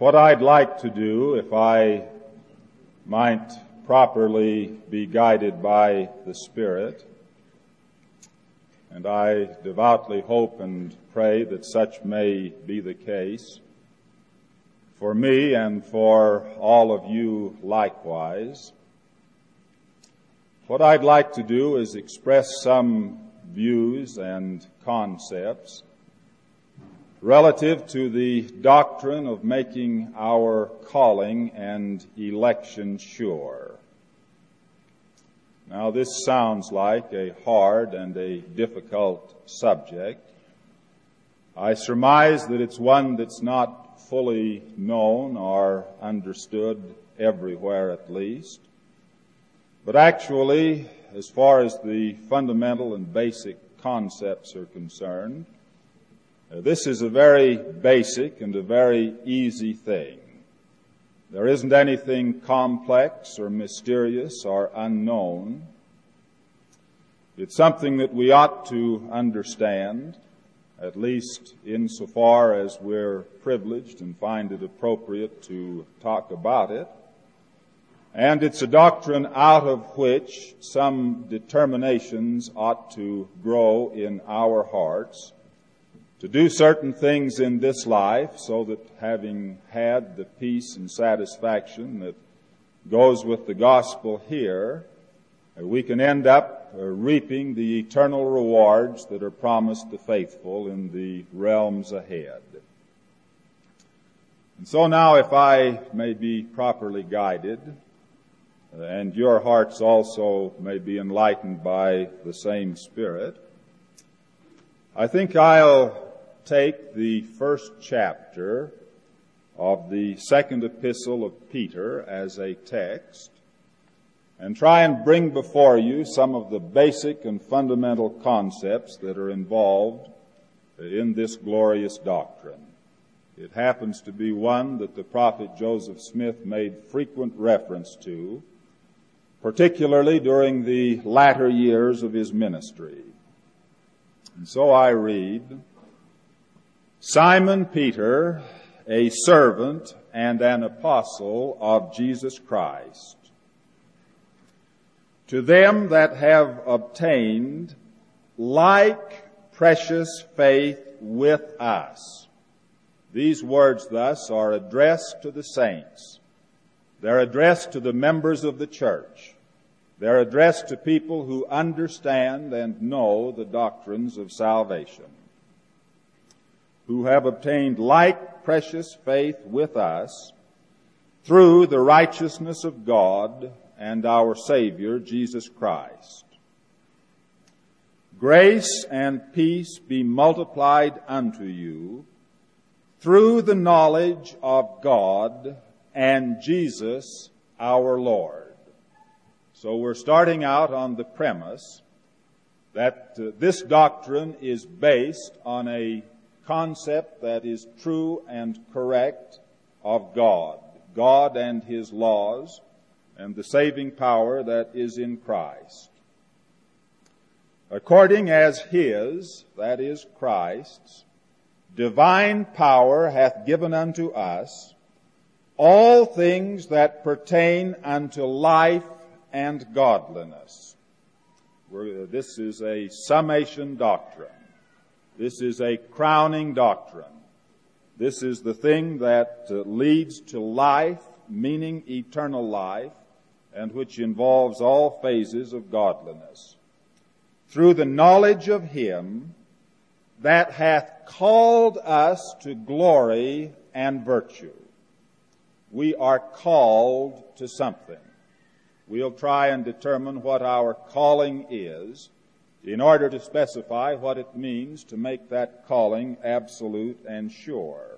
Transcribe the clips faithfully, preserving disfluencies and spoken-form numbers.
What I'd like to do, if I might properly be guided by the Spirit, and I devoutly hope and pray that such may be the case, for me and for all of you likewise, what I'd like to do is express some views and concepts relative to the doctrine of making our calling and election sure. Now, this sounds like a hard and a difficult subject. I surmise that it's one that's not fully known or understood everywhere, at least. But actually, as far as the fundamental and basic concepts are concerned, this is a very basic and a very easy thing. There isn't anything complex or mysterious or unknown. It's something that we ought to understand, at least insofar as we're privileged and find it appropriate to talk about it. And it's a doctrine out of which some determinations ought to grow in our hearts to do certain things in this life, so that having had the peace and satisfaction that goes with the gospel here, we can end up reaping the eternal rewards that are promised the faithful in the realms ahead. And so now, if I may be properly guided, and your hearts also may be enlightened by the same Spirit, I think I'll take the first chapter of the second epistle of Peter as a text and try and bring before you some of the basic and fundamental concepts that are involved in this glorious doctrine. It happens to be one that the prophet Joseph Smith made frequent reference to, particularly during the latter years of his ministry. And so I read, Simon Peter, a servant and an apostle of Jesus Christ, to them that have obtained like precious faith with us. These words thus are addressed to the saints. They're addressed to the members of the church. They're addressed to people who understand and know the doctrines of salvation, who have obtained like precious faith with us through the righteousness of God and our Savior, Jesus Christ. Grace and peace be multiplied unto you through the knowledge of God and Jesus our Lord. So we're starting out on the premise that uh, this doctrine is based on a concept that is true and correct of God, God and His laws, and the saving power that is in Christ. According as His, that is Christ's, divine power hath given unto us all things that pertain unto life and godliness. We're, this is a summation doctrine. This is a crowning doctrine. This is the thing that uh, leads to life, meaning eternal life, and which involves all phases of godliness. Through the knowledge of Him that hath called us to glory and virtue. We are called to something. We'll try and determine what our calling is in order to specify what it means to make that calling absolute and sure.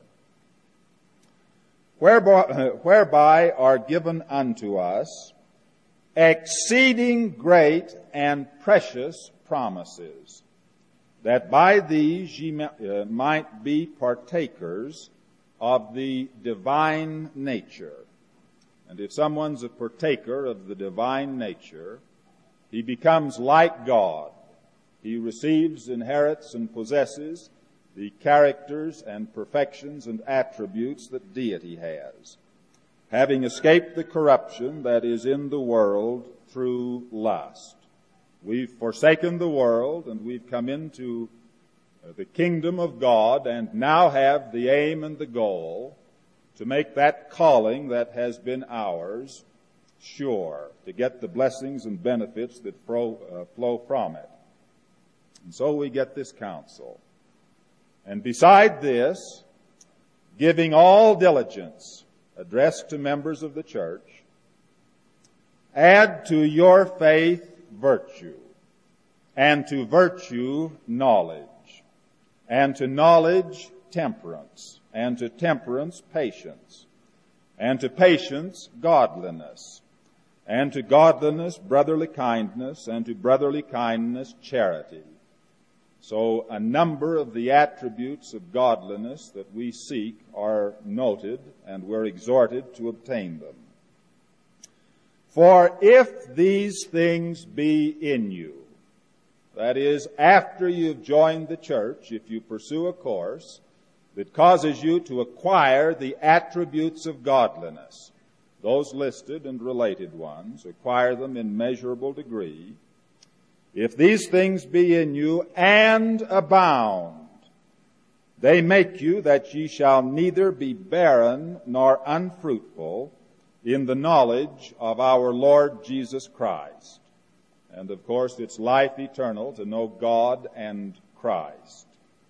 Whereby, whereby are given unto us exceeding great and precious promises, that by these ye might be partakers of the divine nature. And if someone's a partaker of the divine nature, he becomes like God. He receives, inherits, and possesses the characters and perfections and attributes that deity has, having escaped the corruption that is in the world through lust. We've forsaken the world and we've come into the kingdom of God and now have the aim and the goal to make that calling that has been ours sure, to get the blessings and benefits that flow, uh, flow from it. And so we get this counsel. And beside this, giving all diligence, addressed to members of the church, add to your faith virtue, and to virtue knowledge, and to knowledge temperance, and to temperance patience, and to patience godliness, and to godliness brotherly kindness, and to brotherly kindness charity. So a number of the attributes of godliness that we seek are noted, and we're exhorted to obtain them. For if these things be in you, that is, after you've joined the church, if you pursue a course that causes you to acquire the attributes of godliness, those listed and related ones, acquire them in measurable degree, if these things be in you and abound, they make you that ye shall neither be barren nor unfruitful in the knowledge of our Lord Jesus Christ. And of course, it's life eternal to know God and Christ.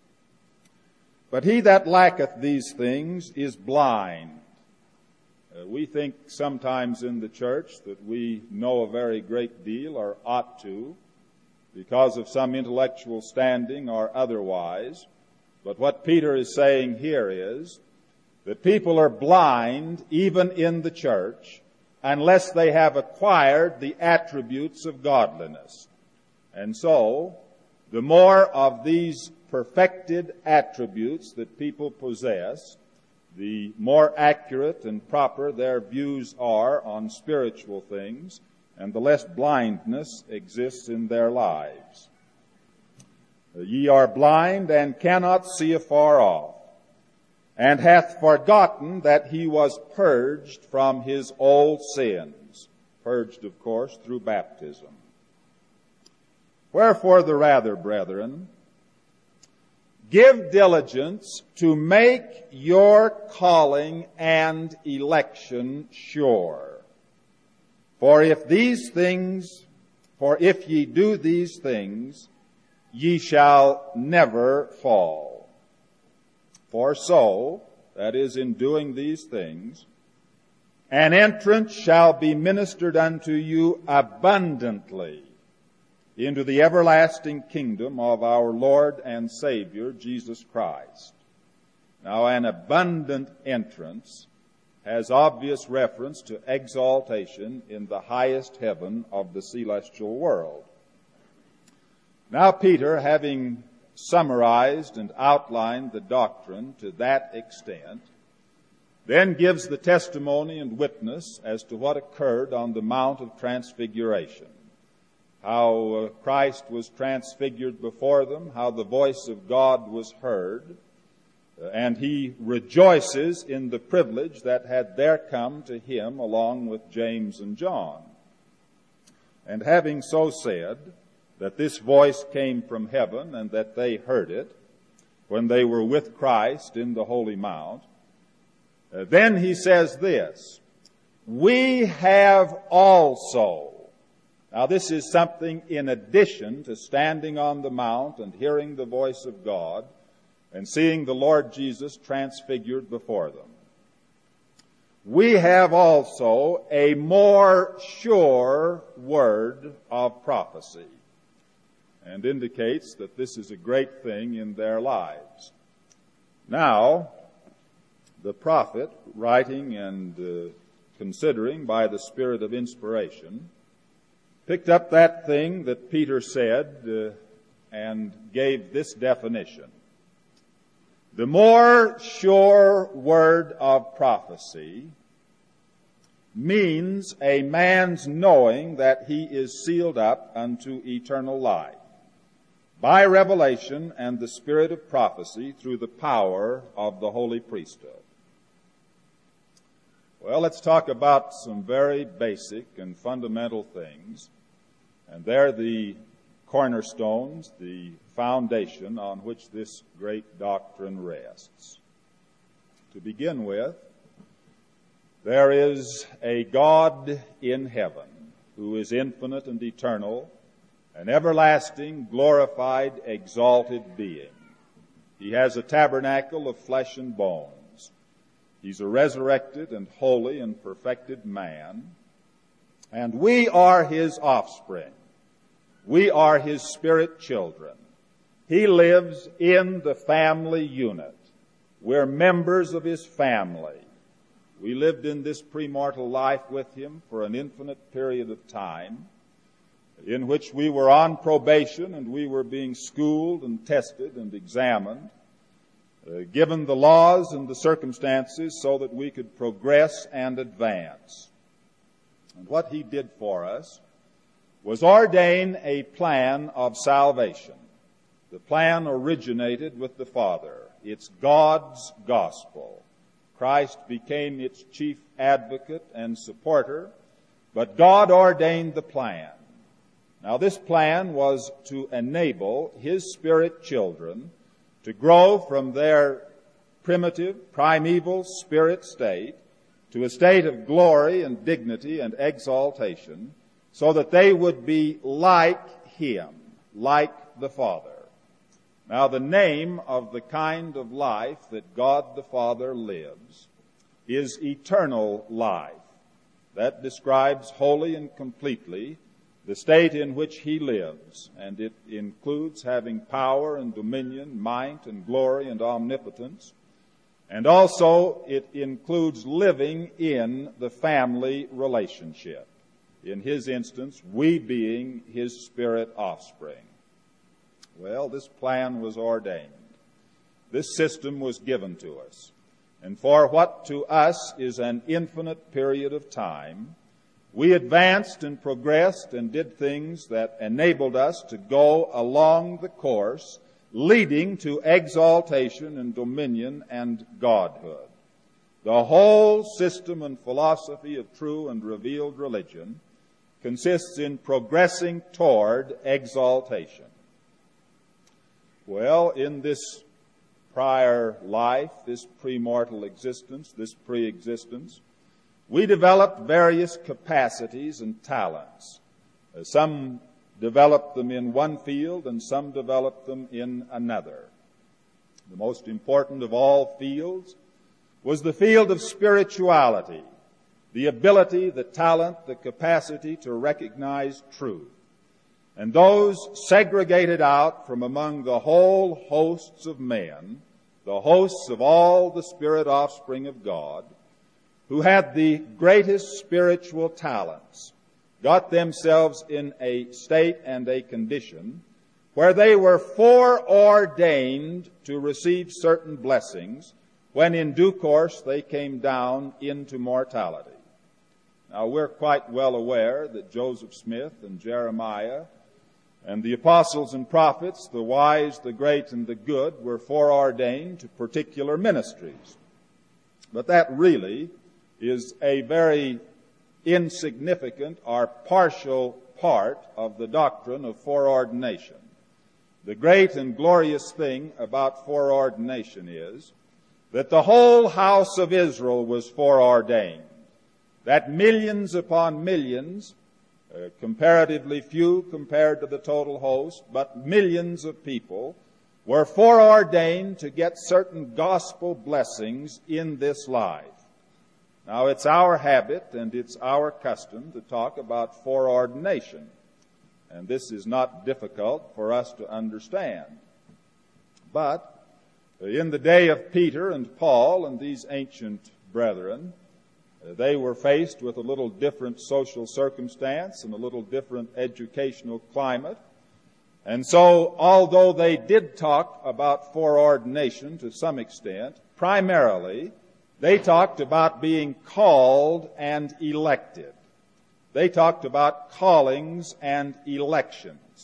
But he that lacketh these things is blind. Uh, we think sometimes in the church that we know a very great deal, or ought to, because of some intellectual standing or otherwise. But what Peter is saying here is that people are blind, even in the church, unless they have acquired the attributes of godliness. And so, the more of these perfected attributes that people possess, the more accurate and proper their views are on spiritual things, and the less blindness exists in their lives. Ye are blind and cannot see afar off, and hath forgotten that he was purged from his old sins. Purged, of course, through baptism. Wherefore the rather, brethren, give diligence to make your calling and election sure. For if these things, for if ye do these things, ye shall never fall. For so, that is, in doing these things, an entrance shall be ministered unto you abundantly into the everlasting kingdom of our Lord and Savior, Jesus Christ. Now, an abundant entrance has obvious reference to exaltation in the highest heaven of the celestial world. Now, Peter, having summarized and outlined the doctrine to that extent, then gives the testimony and witness as to what occurred on the Mount of Transfiguration. How uh, Christ was transfigured before them, how the voice of God was heard, uh, and he rejoices in the privilege that had there come to him along with James and John. And having so said that this voice came from heaven and that they heard it when they were with Christ in the Holy Mount, uh, then he says this, we have also. Now, this is something in addition to standing on the mount and hearing the voice of God and seeing the Lord Jesus transfigured before them. We have also a more sure word of prophecy, and indicates that this is a great thing in their lives. Now, the prophet, writing and uh, considering by the Spirit of inspiration, picked up that thing that Peter said uh, and gave this definition. The more sure word of prophecy means a man's knowing that he is sealed up unto eternal life. by revelation and the spirit of prophecy through the power of the holy priesthood. Well, let's talk about some very basic and fundamental things, and they're the cornerstones, the foundation on which this great doctrine rests. To begin with, there is a God in heaven who is infinite and eternal, an everlasting, glorified, exalted being. He has a tabernacle of flesh and bones. He's a resurrected and holy and perfected man. And we are his offspring. We are his spirit children. He lives in the family unit. We're members of his family. We lived in this premortal life with him for an infinite period of time, in which we were on probation and we were being schooled and tested and examined, uh, given the laws and the circumstances so that we could progress and advance. And what he did for us was ordain a plan of salvation. The plan originated with the Father. It's God's gospel. Christ became its chief advocate and supporter, but God ordained the plan. Now, this plan was to enable his spirit children to grow from their primitive, primeval spirit state to a state of glory and dignity and exaltation, so that they would be like him, like the Father. Now, the name of the kind of life that God the Father lives is eternal life. That describes wholly and completely the state in which he lives, and it includes having power and dominion, might and glory and omnipotence, and also it includes living in the family relationship. In his instance, we being his spirit offspring. Well, this plan was ordained. This system was given to us. And for what to us is an infinite period of time, we advanced and progressed and did things that enabled us to go along the course leading to exaltation and dominion and godhood. The whole system and philosophy of true and revealed religion consists in progressing toward exaltation. Well, in this prior life, this premortal existence, this pre-existence, we developed various capacities and talents. Uh, some developed them in one field and some developed them in another. The most important of all fields was the field of spirituality, the ability, the talent, the capacity to recognize truth. And those segregated out from among the whole hosts of men, the hosts of all the spirit offspring of God, who had the greatest spiritual talents, got themselves in a state and a condition where they were foreordained to receive certain blessings when in due course they came down into mortality. Now, we're quite well aware that Joseph Smith and Jeremiah and the apostles and prophets, the wise, the great, and the good, were foreordained to particular ministries. But that really is a very insignificant or partial part of the doctrine of foreordination. The great and glorious thing about foreordination is that the whole house of Israel was foreordained, that millions upon millions, uh, comparatively few compared to the total host, but millions of people were foreordained to get certain gospel blessings in this life. Now, it's our habit and it's our custom to talk about foreordination, and this is not difficult for us to understand. But in the day of Peter and Paul and these ancient brethren, they were faced with a little different social circumstance and a little different educational climate. And so, although they did talk about foreordination to some extent, primarily, they talked about being called and elected. They talked about callings and elections.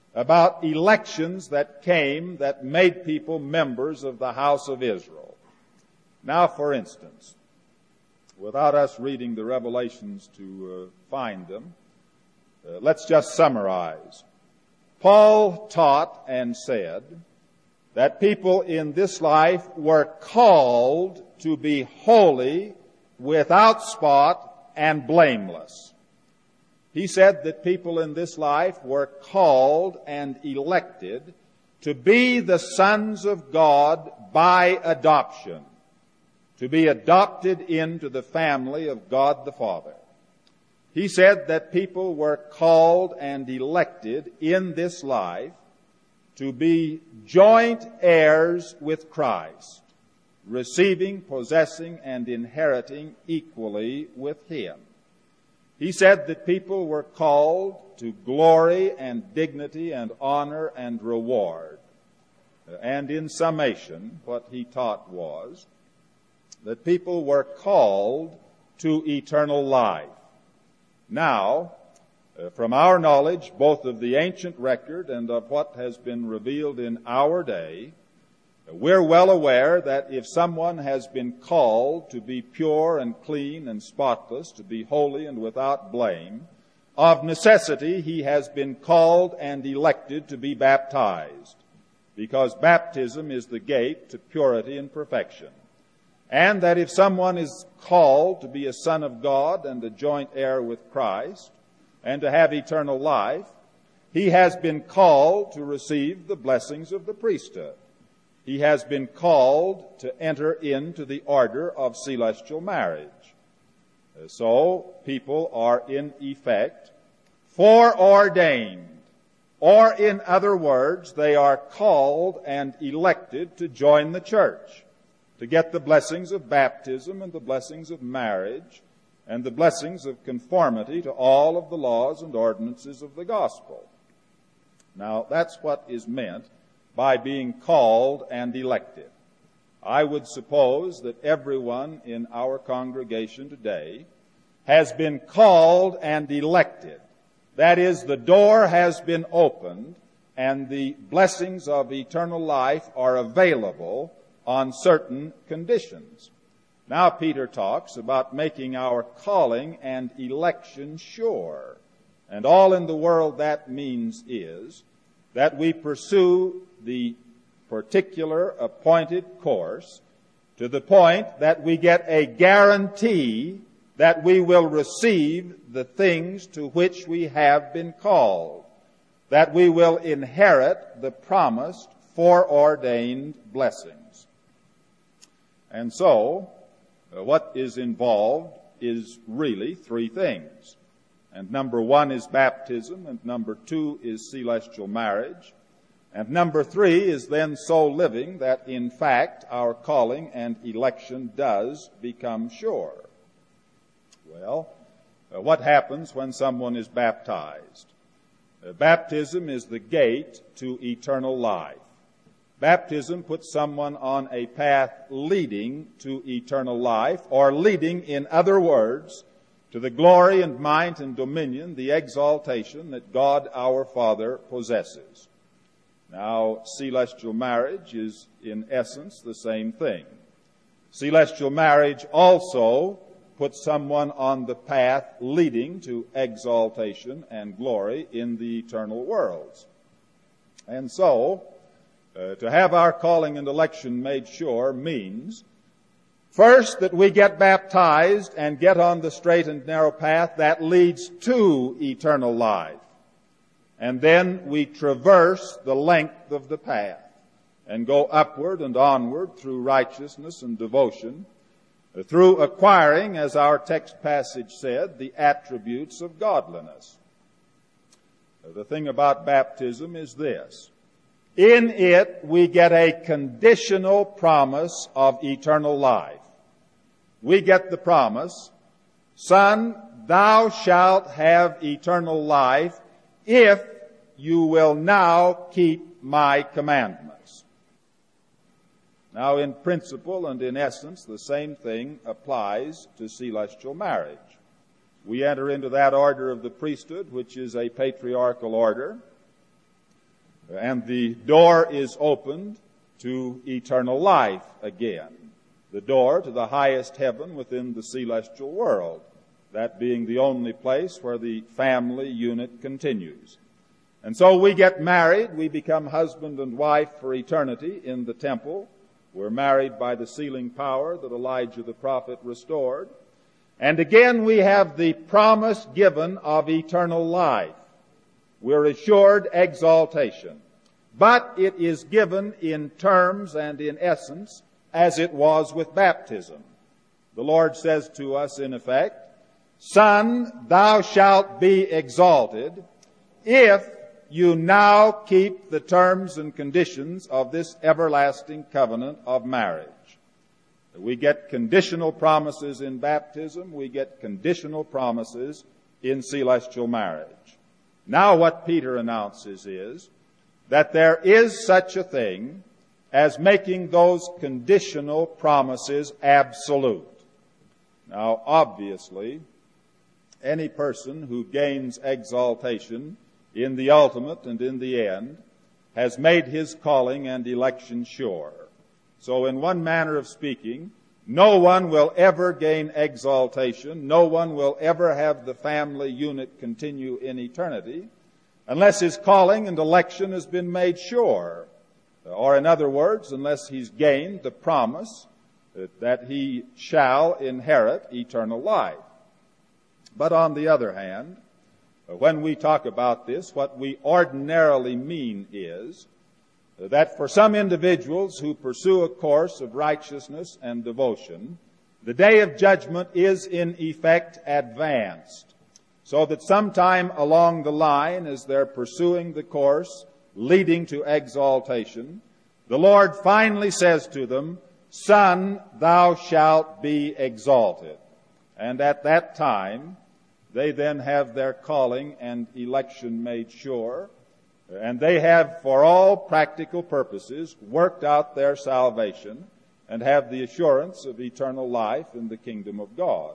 about elections that came that made people members of the house of Israel. Now, for instance, without us reading the Revelations to uh, find them, uh, let's just summarize. Paul taught and said that people in this life were called to be holy, without spot, and blameless. He said that people in this life were called and elected to be the sons of God by adoption, to be adopted into the family of God the Father. He said that people were called and elected in this life to be joint heirs with Christ, receiving, possessing, and inheriting equally with Him. He said that people were called to glory and dignity and honor and reward. And in summation, what he taught was that people were called to eternal life. Now, uh, from our knowledge, both of the ancient record and of what has been revealed in our day, we're well aware that if someone has been called to be pure and clean and spotless, to be holy and without blame, of necessity he has been called and elected to be baptized, because baptism is the gate to purity and perfection. And that if someone is called to be a son of God and a joint heir with Christ and to have eternal life, he has been called to receive the blessings of the priesthood. He has been called to enter into the order of celestial marriage. So people are in effect foreordained, or in other words, they are called and elected to join the church, to get the blessings of baptism and the blessings of marriage and the blessings of conformity to all of the laws and ordinances of the gospel. Now, that's what is meant by being called and elected. I would suppose that everyone in our congregation today has been called and elected. That is, the door has been opened and the blessings of eternal life are available on certain conditions. Now Peter talks about making our calling and election sure. And all in the world that means is that we pursue the particular appointed course to the point that we get a guarantee that we will receive the things to which we have been called, that we will inherit the promised foreordained blessings. And so, uh, what is involved is really three things. And number one is baptism, and number two is celestial marriage, and number three is then so living that in fact our calling and election does become sure. Well, uh, what happens when someone is baptized? Uh, baptism is the gate to eternal life. Baptism puts someone on a path leading to eternal life, or leading, in other words, to the glory and might and dominion, the exaltation that God our Father possesses. Now, celestial marriage is in essence the same thing. Celestial marriage also puts someone on the path leading to exaltation and glory in the eternal worlds. And so, uh, to have our calling and election made sure means, first, that we get baptized and get on the straight and narrow path that leads to eternal life. And then we traverse the length of the path and go upward and onward through righteousness and devotion, through acquiring, as our text passage said, the attributes of godliness. The thing about baptism is this. In it, we get a conditional promise of eternal life. We get the promise, Son, thou shalt have eternal life if you will now keep my commandments. Now, in principle and in essence, the same thing applies to celestial marriage. We enter into that order of the priesthood, which is a patriarchal order. and the door is opened to eternal life again, the door to the highest heaven within the celestial world, that being the only place where the family unit continues. And so we get married, we become husband and wife for eternity in the temple. We're married by the sealing power that Elijah the prophet restored. And again we have the promise given of eternal life. We're assured exaltation. But it is given in terms and in essence as it was with baptism. The Lord says to us in effect, "Son, thou shalt be exalted if you now keep the terms and conditions of this everlasting covenant of marriage." We get conditional promises in baptism. We get conditional promises in celestial marriage. Now what Peter announces is that there is such a thing as making those conditional promises absolute. Now, obviously, any person who gains exaltation in the ultimate and in the end has made his calling and election sure. So in one manner of speaking, no one will ever gain exaltation, no one will ever have the family unit continue in eternity unless his calling and election has been made sure. Or in other words, unless he's gained the promise that he shall inherit eternal life. But on the other hand, when we talk about this, what we ordinarily mean is that for some individuals who pursue a course of righteousness and devotion, the day of judgment is in effect advanced, so that sometime along the line, as they're pursuing the course leading to exaltation, the Lord finally says to them, "Son, thou shalt be exalted." And at that time, they then have their calling and election made sure, and they have, for all practical purposes, worked out their salvation and have the assurance of eternal life in the kingdom of God.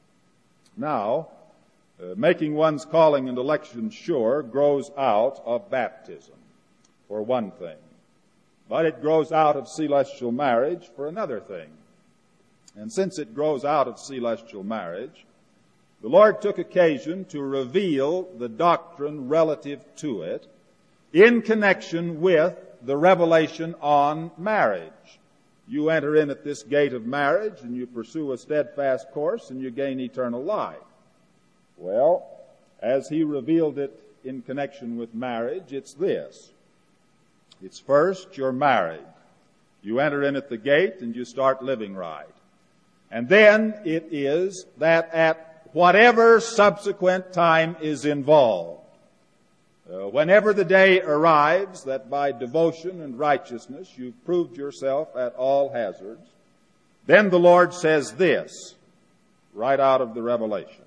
Now, uh, making one's calling and election sure grows out of baptism, for one thing. But it grows out of celestial marriage for another thing. And since it grows out of celestial marriage, the Lord took occasion to reveal the doctrine relative to it in connection with the revelation on marriage. You enter in at this gate of marriage and you pursue a steadfast course and you gain eternal life. Well, as he revealed it in connection with marriage, it's this. It's first, you're married. You enter in at the gate and you start living right. And then it is that at whatever subsequent time is involved, uh, whenever the day arrives that by devotion and righteousness you've proved yourself at all hazards, then the Lord says this, right out of the revelation.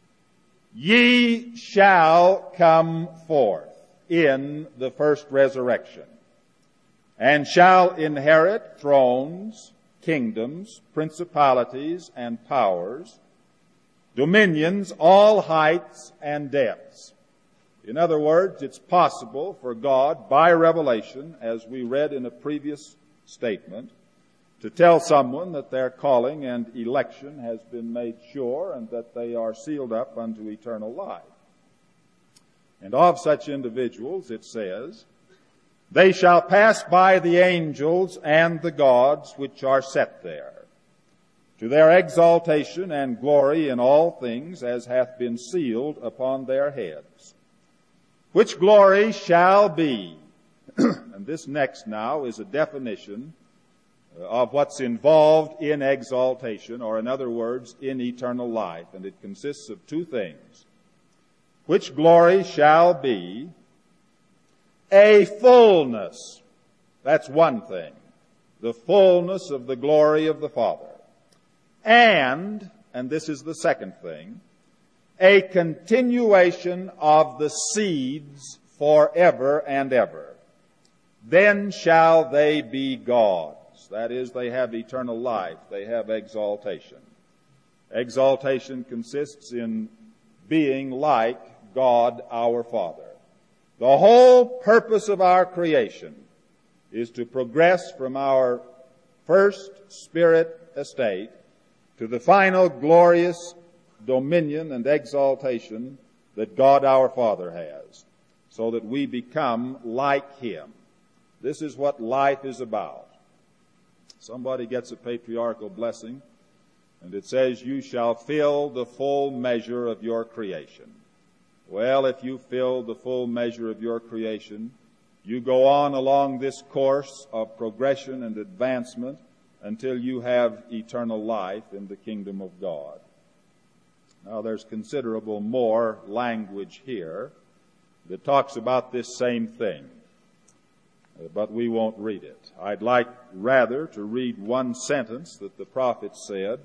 "Ye shall come forth in the first resurrection, and shall inherit thrones, kingdoms, principalities, and powers, dominions, all heights and depths." In other words, it's possible for God, by revelation, as we read in a previous statement, to tell someone that their calling and election has been made sure and that they are sealed up unto eternal life. And of such individuals, it says, "They shall pass by the angels and the gods which are set there, to their exaltation and glory in all things, as hath been sealed upon their heads. Which glory shall be," and this next now is a definition of what's involved in exaltation, or in other words, in eternal life, and it consists of two things. "Which glory shall be a fullness," that's one thing, the fullness of the glory of the Father. And, and this is the second thing, a continuation of the seeds forever and ever. "Then shall they be gods." That is, they have eternal life. They have exaltation. Exaltation consists in being like God our Father. The whole purpose of our creation is to progress from our first spirit estate to the final glorious dominion and exaltation that God our Father has, so that we become like Him. This is what life is about. Somebody gets a patriarchal blessing, and it says, "You shall fill the full measure of your creation." Well, if you fill the full measure of your creation, you go on along this course of progression and advancement until you have eternal life in the kingdom of God. Now, there's considerable more language here that talks about this same thing, but we won't read it. I'd like rather to read one sentence that the prophet said.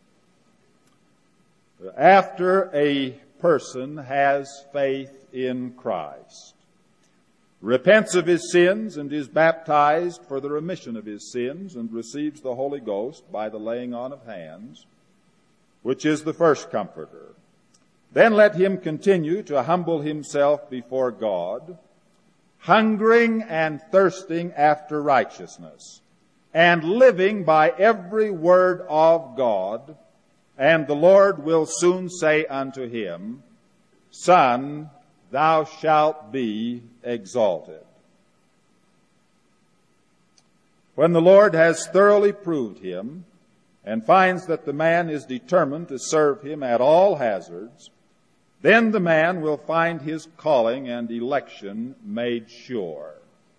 After a person has faith in Christ, repents of his sins and is baptized for the remission of his sins and receives the Holy Ghost by the laying on of hands, which is the first comforter, then let him continue to humble himself before God, hungering and thirsting after righteousness, and living by every word of God, and the Lord will soon say unto him, "Son, thou shalt be exalted." When the Lord has thoroughly proved him and finds that the man is determined to serve him at all hazards, then the man will find his calling and election made sure.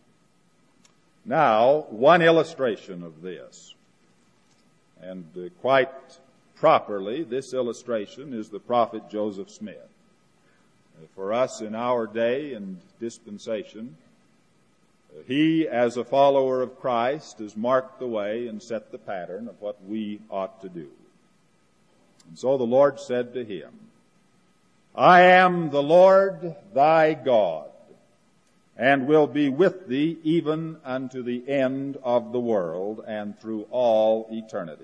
Now, one illustration of this, and uh, quite properly, this illustration is the prophet Joseph Smith. For us in our day and dispensation, he, as a follower of Christ, has marked the way and set the pattern of what we ought to do. And so the Lord said to him, "I am the Lord thy God, and will be with thee even unto the end of the world and through all eternity.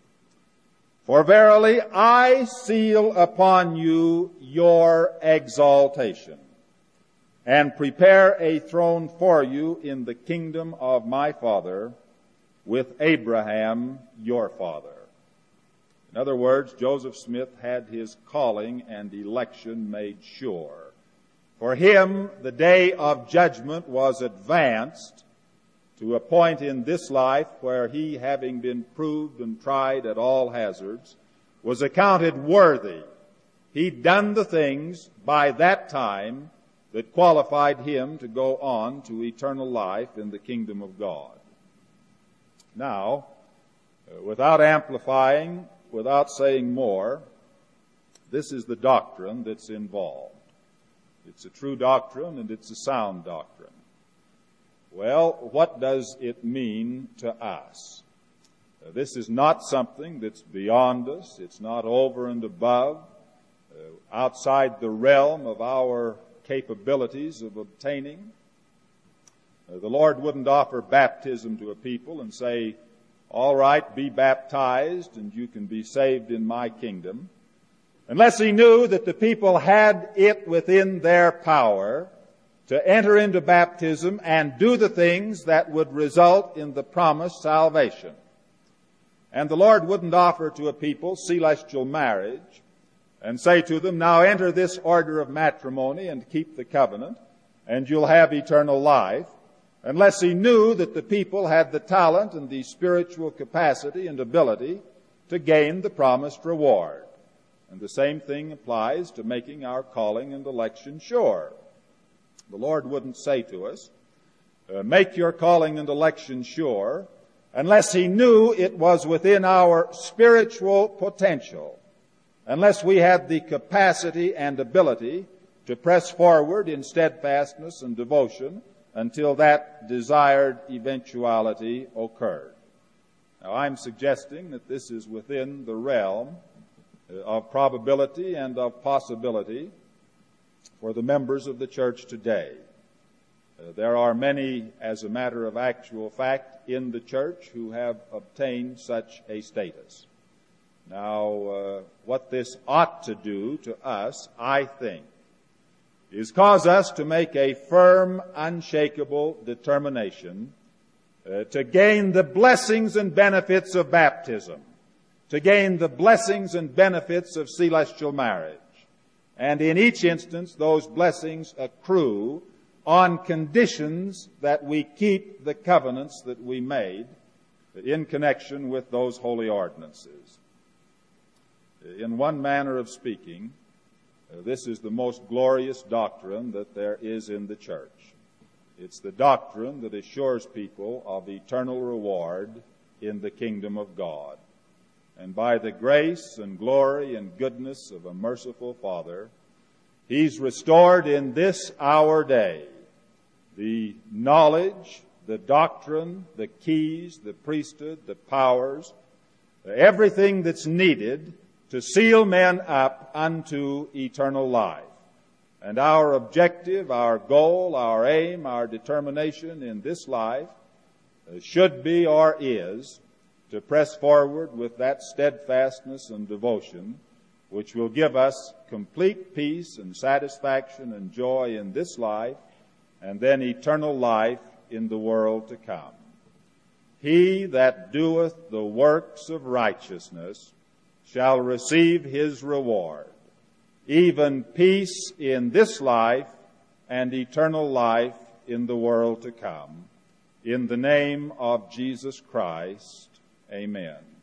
For verily I seal upon you your exaltation, and prepare a throne for you in the kingdom of my father, with Abraham your father." In other words, Joseph Smith had his calling and election made sure. For him, the day of judgment was advanced to a point in this life where he, having been proved and tried at all hazards, was accounted worthy. He'd done the things by that time that qualified him to go on to eternal life in the kingdom of God. Now, without amplifying, without saying more, this is the doctrine that's involved. It's a true doctrine and it's a sound doctrine. Well, what does it mean to us? Uh, this is not something that's beyond us. It's not over and above, uh, outside the realm of our capabilities of obtaining. Uh, the Lord wouldn't offer baptism to a people and say, "All right, be baptized and you can be saved in my kingdom," unless he knew that the people had it within their power to enter into baptism and do the things that would result in the promised salvation. And the Lord wouldn't offer to a people celestial marriage and say to them, "Now enter this order of matrimony and keep the covenant, and you'll have eternal life," unless he knew that the people had the talent and the spiritual capacity and ability to gain the promised reward. And the same thing applies to making our calling and election sure. The Lord wouldn't say to us, uh, "Make your calling and election sure," unless he knew it was within our spiritual potential, unless we had the capacity and ability to press forward in steadfastness and devotion until that desired eventuality occurred. Now, I'm suggesting that this is within the realm of probability and of possibility for the members of the church today. Uh, there are many, as a matter of actual fact, in the church who have obtained such a status. Now, uh, what this ought to do to us, I think, is cause us to make a firm, unshakable determination uh, to gain the blessings and benefits of baptism, to gain the blessings and benefits of celestial marriage. And in each instance, those blessings accrue on conditions that we keep the covenants that we made in connection with those holy ordinances. In one manner of speaking, uh, this is the most glorious doctrine that there is in the church. It's the doctrine that assures people of eternal reward in the kingdom of God. And by the grace and glory and goodness of a merciful Father, He's restored in this our day the knowledge, the doctrine, the keys, the priesthood, the powers, everything that's needed to seal men up unto eternal life. And our objective, our goal, our aim, our determination in this life should be or is to press forward with that steadfastness and devotion which will give us complete peace and satisfaction and joy in this life and then eternal life in the world to come. He that doeth the works of righteousness shall receive his reward, even peace in this life and eternal life in the world to come. In the name of Jesus Christ, amen.